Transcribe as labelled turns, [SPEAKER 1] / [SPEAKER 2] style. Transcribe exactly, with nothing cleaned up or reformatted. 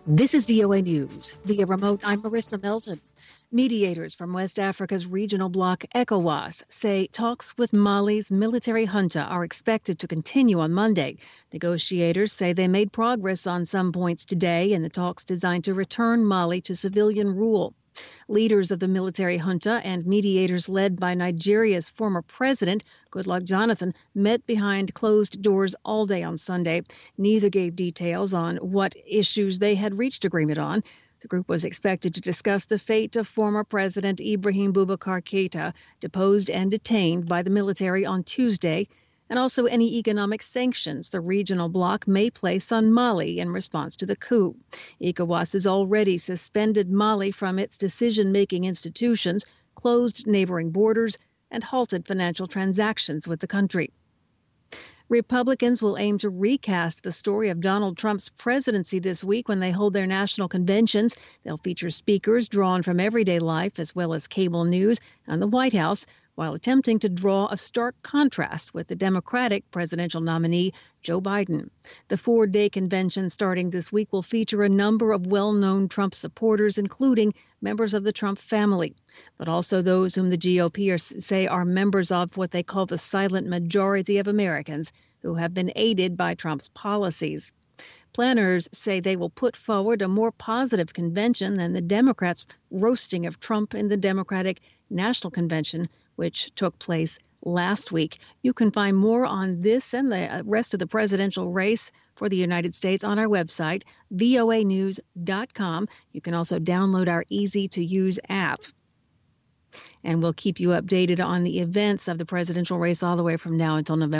[SPEAKER 1] This is V O A News. Via remote, I'm Marissa Melton. Mediators from West Africa's regional bloc ECOWAS say talks with Mali's military junta are expected to continue on Monday. Negotiators say they made progress on some points today in the talks designed to return Mali to civilian rule. Leaders of the military junta and mediators led by Nigeria's former president, Goodluck Jonathan, met behind closed doors all day on Sunday. Neither gave details on what issues they had reached agreement on. The group was expected to discuss the fate of former President Ibrahim Boubacar Keita, deposed and detained by the military on Tuesday, and also any economic sanctions the regional bloc may place on Mali in response to the coup. ECOWAS has already suspended Mali from its decision-making institutions, closed neighboring borders, and halted financial transactions with the country. Republicans will aim to recast the story of Donald Trump's presidency this week when they hold their national conventions. They'll feature speakers drawn from everyday life as well as cable news and the White House, while attempting to draw a stark contrast with the Democratic presidential nominee, Joe Biden. The four-day convention starting this week will feature a number of well-known Trump supporters, including members of the Trump family, but also those whom the G O P are, say are members of what they call the silent majority of Americans who have been aided by Trump's policies. Planners say they will put forward a more positive convention than the Democrats' roasting of Trump in the Democratic National Convention, which took place last week. You can find more on this and the rest of the presidential race for the United States on our website, V O A news dot com. You can also download our easy-to-use app. And we'll keep you updated on the events of the presidential race all the way from now until November.